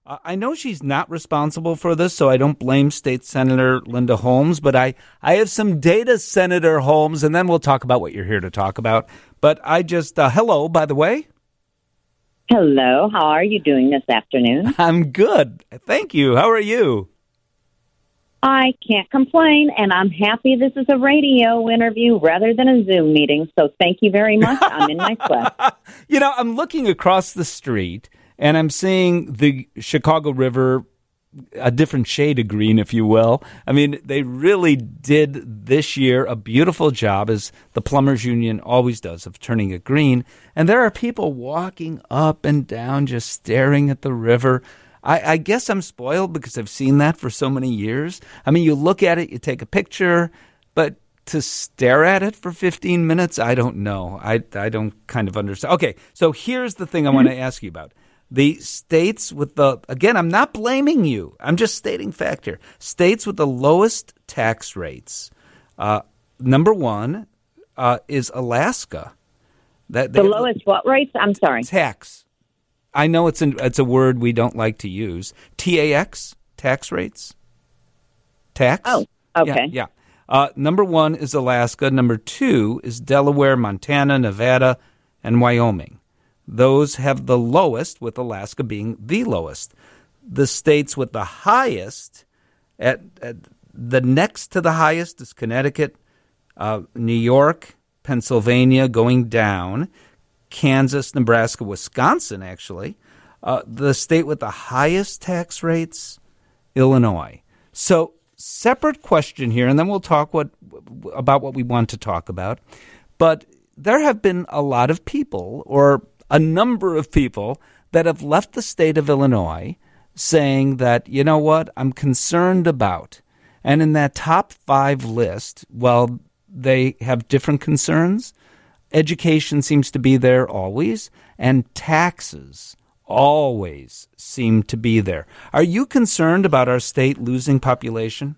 I know she's not responsible for this, so I don't blame State Senator Linda Holmes, but I have some data, Senator Holmes, and then we'll talk about what you're here to talk about. But I just, hello, by the way. Hello, how are you doing this afternoon? I'm good. Thank you. How are you? I can't complain, and I'm happy this is a radio interview rather than a Zoom meeting, so thank you very much. I'm in my quest. I'm looking across the street, and I'm seeing the Chicago River, a different shade of green, if you will. I mean, they really did this year a beautiful job, as the Plumbers Union always does, of turning it green. And there are people walking up and down just staring at the river. I guess I'm spoiled because I've seen that for so many years. I mean, you look at it, you take a picture, but to stare at it for 15 minutes, I don't know. I don't kind of understand. Okay, so here's the thing I want to ask you about. The states with again, I'm not blaming you. I'm just stating fact here. States with the lowest tax rates. Number one is Alaska. The lowest what rates? I'm sorry. Tax. I know it's a word we don't like to use. TAX, tax rates. Tax. Oh, okay. Yeah. Number one is Alaska. Number two is Delaware, Montana, Nevada, and Wyoming. Those have the lowest, with Alaska being the lowest. The states with the highest, the next to the highest is Connecticut, New York, Pennsylvania going down, Kansas, Nebraska, Wisconsin, actually. The state with the highest tax rates, Illinois. So, separate question here, and then we'll talk about what we want to talk about. But there have been a lot of people, or a number of people, that have left the state of Illinois saying that, you know what, I'm concerned about. And in that top 5 list, well, they have different concerns. Education seems to be there always, and taxes always seem to be there. Are you concerned about our state losing population?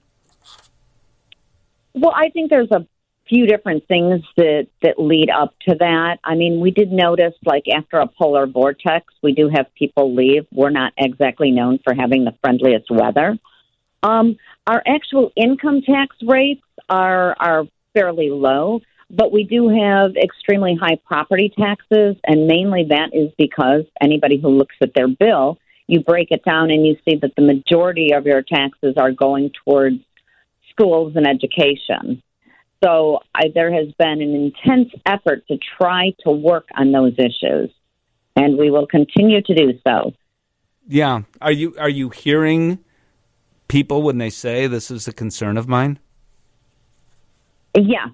Well, I think there's a few different things that lead up to that. I mean, we did notice, like, after a polar vortex, we do have people leave. We're not exactly known for having the friendliest weather. Our actual income tax rates are fairly low, but we do have extremely high property taxes, and mainly that is because anybody who looks at their bill, you break it down and you see that the majority of your taxes are going towards schools and education. So there has been an intense effort to try to work on those issues, and we will continue to do so. Yeah. Are you hearing people when they say this is a concern of mine? Yeah.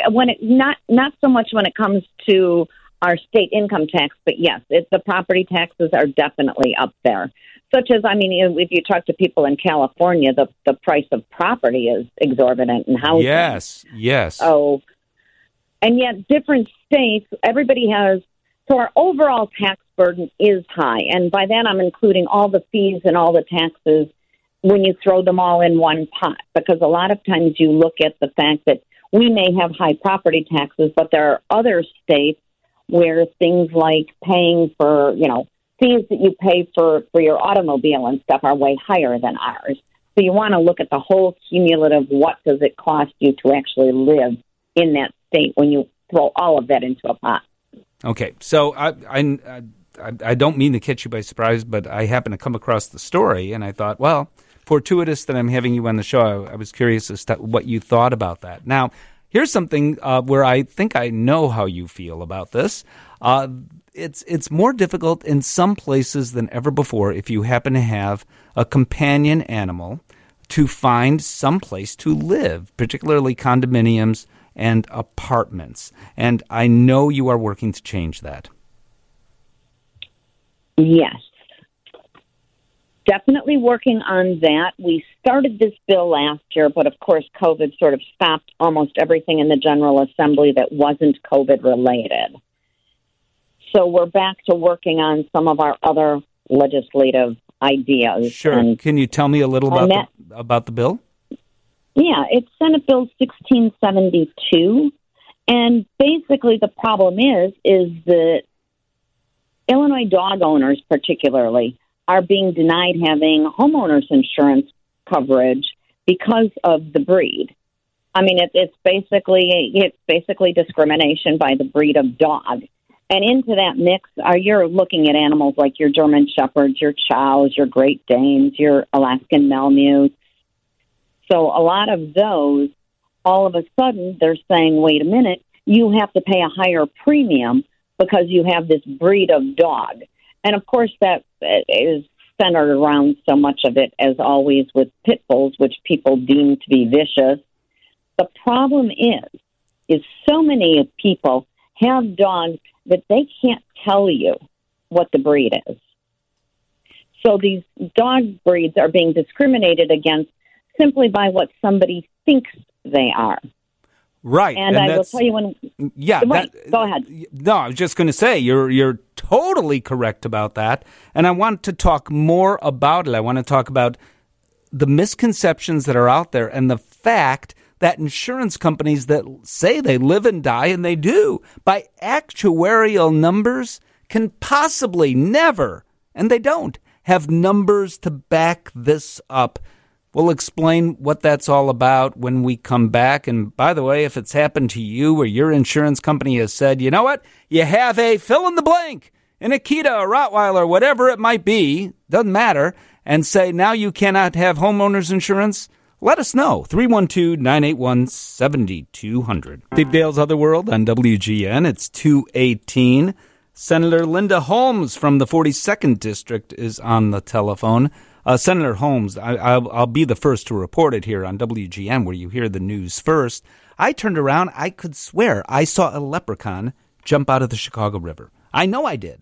Not so much when it comes to our state income tax, but yes, the property taxes are definitely up there. Such as, I mean, if you talk to people in California, the price of property is exorbitant in housing. Yes. Oh, and yet different states, everybody has, so our overall tax burden is high. And by that, I'm including all the fees and all the taxes when you throw them all in one pot. Because a lot of times you look at the fact that we may have high property taxes, but there are other states where things like paying for, fees that you pay for your automobile and stuff are way higher than ours. So you want to look at the whole cumulative, what does it cost you to actually live in that state when you throw all of that into a pot. Okay, so I don't mean to catch you by surprise, but I happened to come across the story, and I thought, well, fortuitous that I'm having you on the show. I was curious as to what you thought about that. Now, here's something where I think I know how you feel about this. It's more difficult in some places than ever before if you happen to have a companion animal to find some place to live, particularly condominiums and apartments. And I know you are working to change that. Yes. Definitely working on that. We started this bill last year, but of course COVID sort of stopped almost everything in the General Assembly that wasn't COVID related. So we're back to working on some of our other legislative ideas. Sure. And can you tell me a little about the bill? Yeah, it's Senate Bill 1672. And basically the problem is that Illinois dog owners particularly are being denied having homeowners insurance coverage because of the breed. I mean, it's basically discrimination by the breed of dog. And into that mix, you're looking at animals like your German Shepherds, your Chows, your Great Danes, your Alaskan Malamutes. So a lot of those, all of a sudden, they're saying, wait a minute, you have to pay a higher premium because you have this breed of dog. And, of course, that is centered around so much of it, as always, with pit bulls, which people deem to be vicious. The problem is so many people have dogs that they can't tell you what the breed is. So these dog breeds are being discriminated against simply by what somebody thinks they are. Right. And I will tell you when... Yeah. Right, go ahead. No, I was just going to say, you're totally correct about that. And I want to talk more about it. I want to talk about the misconceptions that are out there and the fact that insurance companies that say they live and die, and they do, by actuarial numbers, can possibly never, and they don't, have numbers to back this up. We'll explain what that's all about when we come back. And by the way, if it's happened to you or your insurance company has said, you know what, you have a fill in the blank, an Akita, a Rottweiler, whatever it might be, doesn't matter, and say now you cannot have homeowners insurance, let us know. 312-981-7200. Steve Dale's Other World on WGN. It's 2:18. Senator Linda Holmes from the 42nd District is on the telephone. Senator Holmes, I'll be the first to report it here on WGN, where you hear the news first. I turned around. I could swear I saw a leprechaun jump out of the Chicago River. I know I did.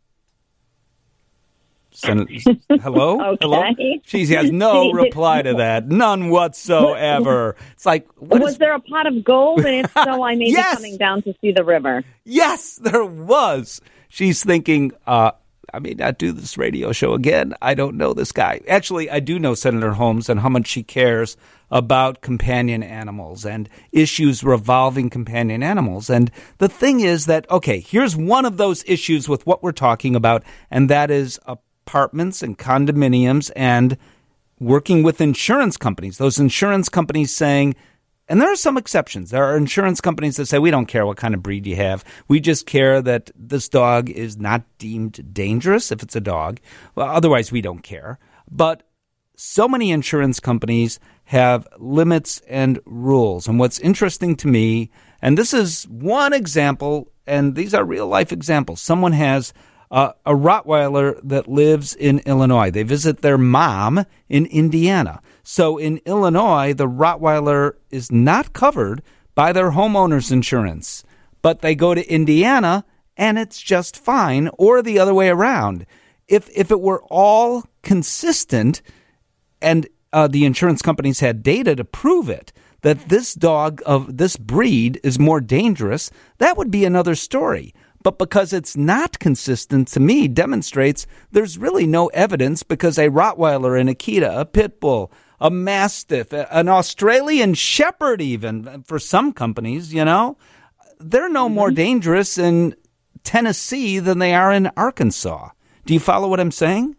Hello? Okay. Hello? She has no reply to that. None whatsoever. It's like, was there a pot of gold? And if so, I may be coming down to see the river. Yes, there was. She's thinking, I may not do this radio show again. I don't know this guy. Actually, I do know Senator Holmes and how much she cares about companion animals and issues revolving companion animals. And the thing is that, okay, here's one of those issues with what we're talking about, and that is apartments and condominiums and working with insurance companies. Those insurance companies saying, and there are some exceptions. There are insurance companies that say, we don't care what kind of breed you have. We just care that this dog is not deemed dangerous if it's a dog. Well, otherwise, we don't care. But so many insurance companies have limits and rules. And what's interesting to me, and this is one example, and these are real-life examples. Someone has a Rottweiler that lives in Illinois. They visit their mom in Indiana. So in Illinois, the Rottweiler is not covered by their homeowner's insurance. But they go to Indiana, and it's just fine, or the other way around. If it were all consistent and the insurance companies had data to prove it, that this dog of this breed is more dangerous, that would be another story. But because it's not consistent, to me, demonstrates there's really no evidence, because a Rottweiler, an Akita, a Pit Bull, a Mastiff, an Australian Shepherd even, for some companies, you know, they're no more dangerous in Tennessee than they are in Arkansas. Do you follow what I'm saying?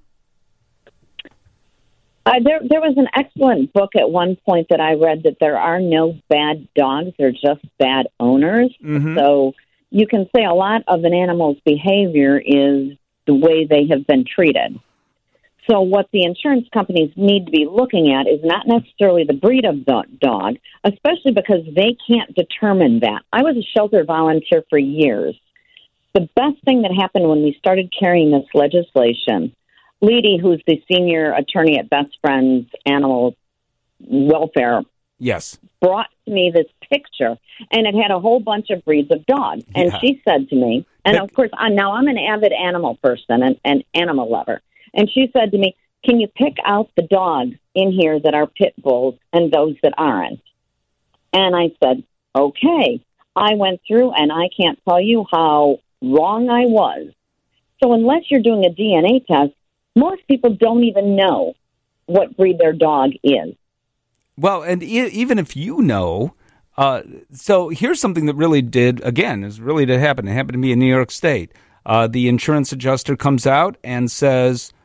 There was an excellent book at one point that I read, that there are no bad dogs, they're just bad owners. Mm-hmm. So you can say a lot of an animal's behavior is the way they have been treated. So what the insurance companies need to be looking at is not necessarily the breed of the dog, especially because they can't determine that. I was a shelter volunteer for years. The best thing that happened when we started carrying this legislation, Leedy, who's the senior attorney at Best Friends Animal Welfare, yes, brought to me this picture, and it had a whole bunch of breeds of dogs. And she said to me, and of course, now I'm an avid animal person, an animal lover, and she said to me, can you pick out the dogs in here that are pit bulls and those that aren't? And I said, okay. I went through, and I can't tell you how wrong I was. So unless you're doing a DNA test, most people don't even know what breed their dog is. Well, and even if you know, so here's something that really did happen. It happened to me in New York State. The insurance adjuster comes out and says,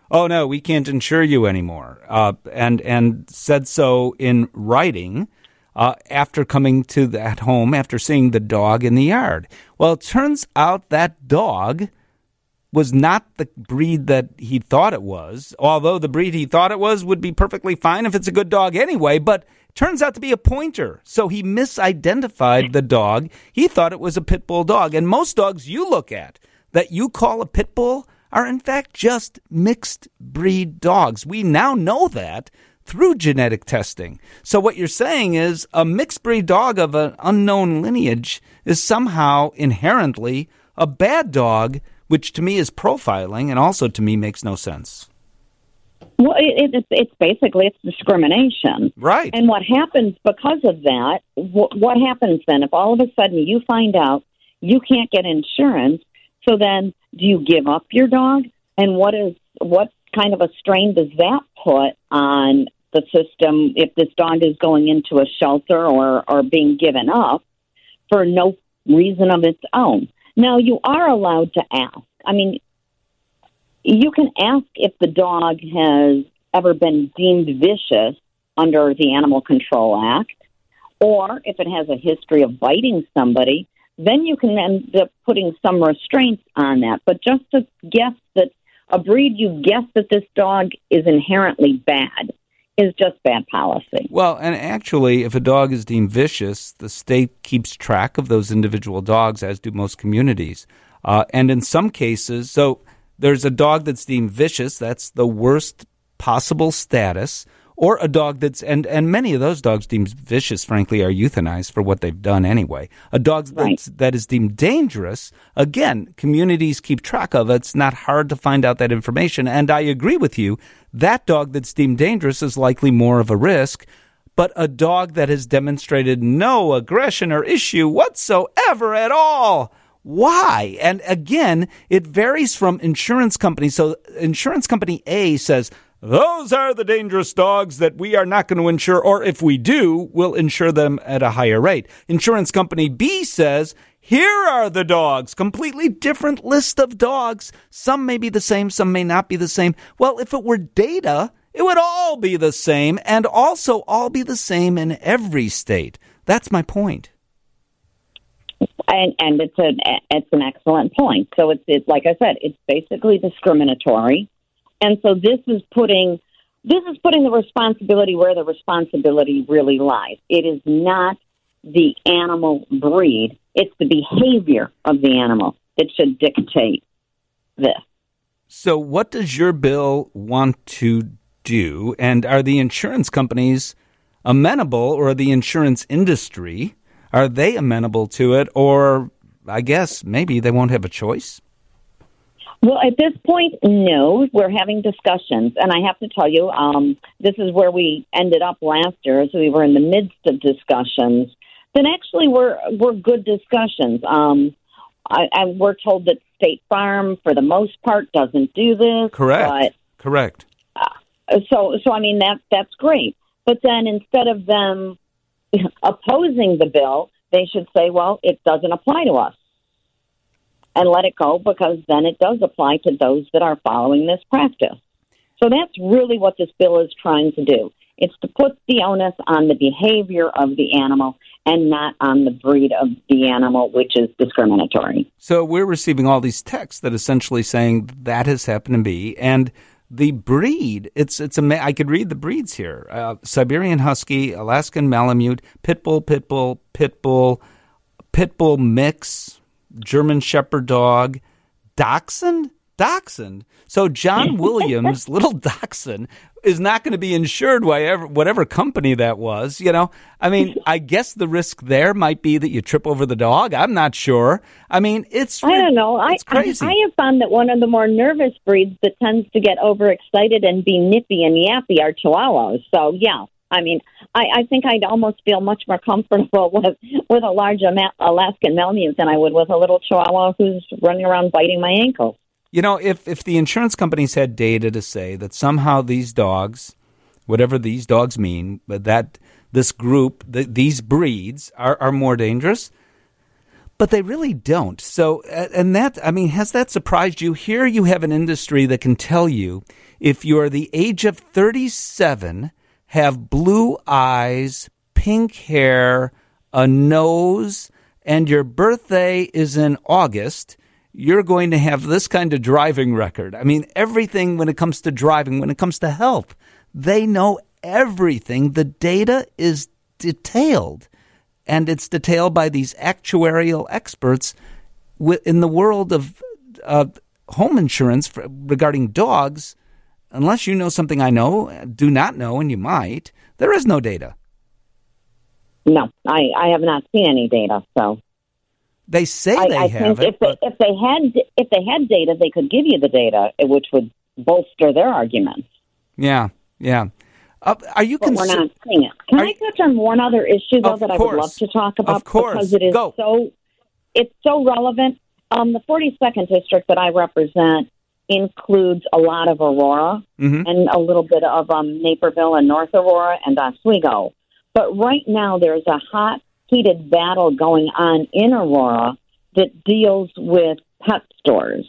oh, no, we can't insure you anymore, and said so in writing after coming to that home, after seeing the dog in the yard. Well, it turns out that dog was not the breed that he thought it was, although the breed he thought it was would be perfectly fine if it's a good dog anyway, but turns out to be a pointer. So he misidentified the dog. He thought it was a pit bull dog. And most dogs you look at that you call a pit bull are in fact just mixed breed dogs. We now know that through genetic testing. So what you're saying is a mixed breed dog of an unknown lineage is somehow inherently a bad dog, which to me is profiling and also to me makes no sense. Well, it's basically discrimination. Right. And what happens because of that, what happens then if all of a sudden you find out you can't get insurance, so then do you give up your dog? And what kind of a strain does that put on the system if this dog is going into a shelter or being given up for no reason of its own? Now, you are allowed to ask. I mean, you can ask if the dog has ever been deemed vicious under the Animal Control Act, or if it has a history of biting somebody, then you can end up putting some restraints on that. But just to guess that a breed you guess that this dog is inherently bad is just bad policy. Well, and actually, if a dog is deemed vicious, the state keeps track of those individual dogs, as do most communities. And in some cases, so there's a dog that's deemed vicious, that's the worst possible status, or a dog that's, and many of those dogs deemed vicious, frankly, are euthanized for what they've done anyway. A dog that is deemed dangerous, again, communities keep track of it. It's not hard to find out that information. And I agree with you, that dog that's deemed dangerous is likely more of a risk. But a dog that has demonstrated no aggression or issue whatsoever at all, why? And again, it varies from insurance companies. So insurance company A says, those are the dangerous dogs that we are not going to insure, or if we do, we'll insure them at a higher rate. Insurance company B says, here are the dogs, completely different list of dogs. Some may be the same, some may not be the same. Well, if it were data, it would all be the same and also all be the same in every state. That's my point. And it's an excellent point. So it's like I said, it's basically discriminatory. And so this is putting the responsibility where the responsibility really lies. It is not the animal breed. It's the behavior of the animal that should dictate this. So what does your bill want to do? And are the insurance companies amenable, or the insurance industry, are they amenable to it? Or I guess maybe they won't have a choice? Well, at this point, no. We're having discussions, and I have to tell you, this is where we ended up last year, as we were in the midst of discussions. Then actually, were good discussions. We're told that State Farm, for the most part, doesn't do this. Correct. So I mean that's great. But then instead of them opposing the bill, they should say, well, it doesn't apply to us. And let it go, because then it does apply to those that are following this practice. So that's really what this bill is trying to do. It's to put the onus on the behavior of the animal and not on the breed of the animal, which is discriminatory. So we're receiving all these texts that essentially saying that has happened to me. And the breed, I could read the breeds here. Siberian Husky, Alaskan Malamute, Pit Bull mix, German Shepherd dog, Dachshund. So John Williams' little Dachshund is not going to be insured by whatever company that was. You know, I mean, I guess the risk there might be that you trip over the dog. I'm not sure. I mean, I don't know. It's crazy. I have found that one of the more nervous breeds that tends to get overexcited and be nippy and yappy are Chihuahuas. So yeah. I mean, I think I'd almost feel much more comfortable with a large Alaskan Malamute than I would with a little Chihuahua who's running around biting my ankles. You know, if the insurance companies had data to say that somehow these dogs, whatever these dogs mean, but that this group, these breeds are more dangerous, But they really don't. So, and that, I mean, has that surprised you? Here you have an industry that can tell you if you're the age of 37, have blue eyes, pink hair, a nose, and your birthday is in August, you're going to have this kind of driving record. I mean, everything when it comes to driving, when it comes to health, they know everything. The data is detailed. And it's detailed by these actuarial experts in the world of home insurance regarding dogs. Unless you know something I do not know, and you might, there is no data. No, I have not seen any data. So they say they have it. If they had data, they could give you the data, which would bolster their arguments. Yeah. Are you? But we're not seeing it. Can I touch on one other issue though that I would love to talk about? Of course, because it is it's so relevant. The 42nd district that I represent includes a lot of Aurora and a little bit of Naperville and North Aurora and Oswego. But right now there's a hot, heated battle going on in Aurora that deals with pet stores.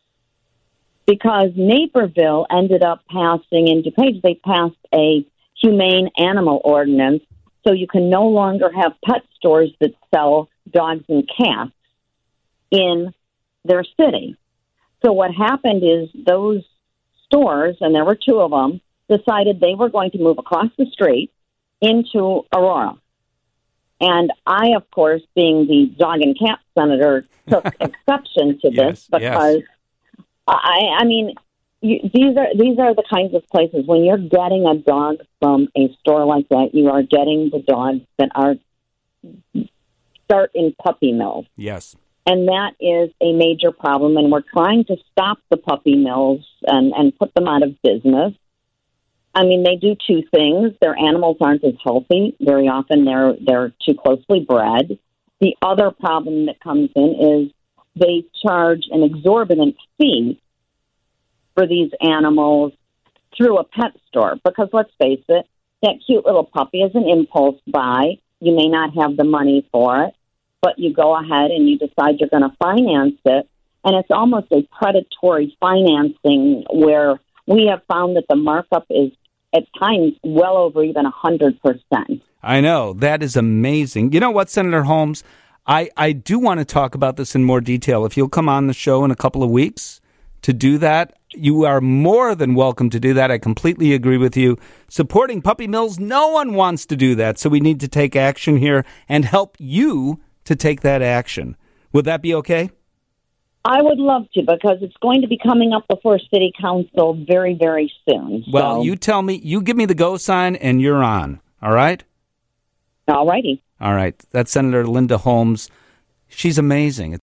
Because Naperville ended up passing, in DuPage, they passed a humane animal ordinance, so you can no longer have pet stores that sell dogs and cats in their city. So what happened is those stores, and there were two of them, decided they were going to move across the street into Aurora. And I, of course, being the dog and cat senator, took exception to this because... I mean, these are the kinds of places when you're getting a dog from a store like that, you are getting the dogs that start in puppy mills. Yes. And that is a major problem, and we're trying to stop the puppy mills and put them out of business. I mean, they do two things. Their animals aren't as healthy. Very often they're too closely bred. The other problem that comes in is they charge an exorbitant fee for these animals through a pet store. Because let's face it, that cute little puppy is an impulse buy. You may not have the money for it, but you go ahead and you decide you're going to finance it. And it's almost a predatory financing where we have found that the markup is at times well over even 100%. I know. That is amazing. You know what, Senator Holmes? I do want to talk about this in more detail. If you'll come on the show in a couple of weeks to do that, you are more than welcome to do that. I completely agree with you. Supporting puppy mills, no one wants to do that. So we need to take action here and help you to take that action. Would that be okay? I would love to, because it's going to be coming up before City Council very, very soon. Well, you tell me, you give me the go sign, and you're on. All right? All righty. All right. That's Senator Linda Holmes. She's amazing.